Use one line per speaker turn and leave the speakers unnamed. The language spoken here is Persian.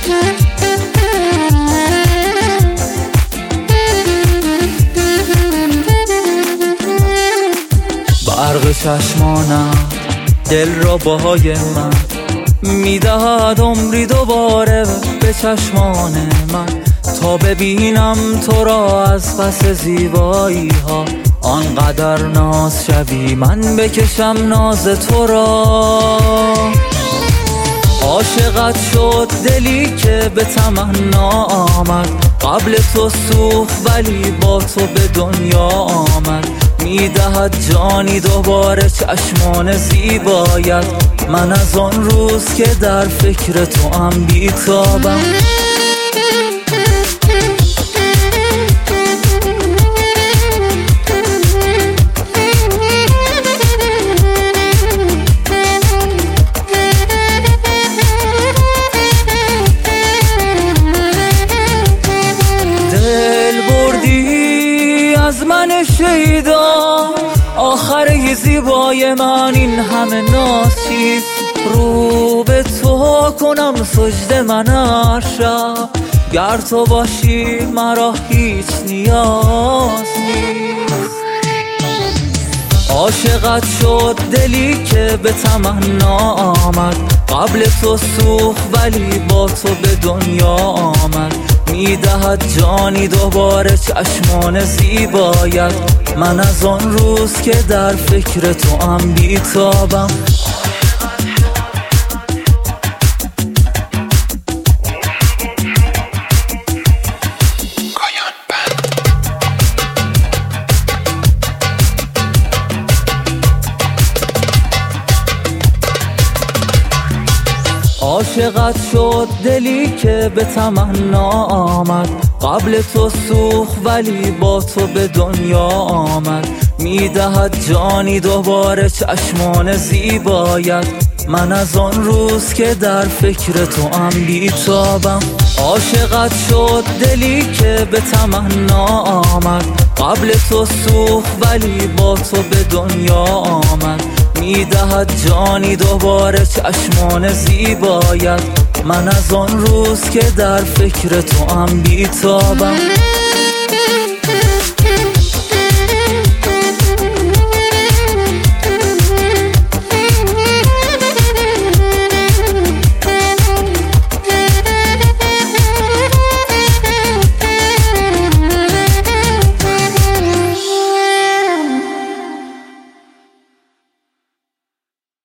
برق چشمانم دل را باهای من میدهد عمری دوباره به چشمان من، تا ببینم تو را از پس زیبایی ها. آنقدر ناز شوی من بکشم ناز تو را. عاشقت شد دلی که به تمنا آمد، قبل تو سوخت ولی با تو به دنیا آمد. میدهد جانی دوباره چشمان زیبایت، من از آن روز که در فکر تو هم بیتابم. از من شیدا آخر زیبای من این همه ناز چیست؟ رو به تو کنم سجده من هر شب، گر تو باشی مرا هیچ نیاز نیست. عاشقت شد دلی که به تمنا آمد، قبل تو سوخت ولی با تو به دنیا آمد. میدهد جانی دوباره چشمان زیبایت، من از آن روز که در فکر تو هم بیتابم. عاشقت شد دلی که به تمنا آمد، قبل تو سوخت ولی با تو به دنیا آمد. میدهد جانی دوباره چشمان زیبایت، من از آن روز که در فکر تو هم بیتابم. عاشقت شد دلی که به تمنا آمد، قبل تو سوخت ولی با تو به دنیا آمد. میدهد جانی دوباره چشمان زیبایت، من از آن روز که در فکر تو هم بیتابم.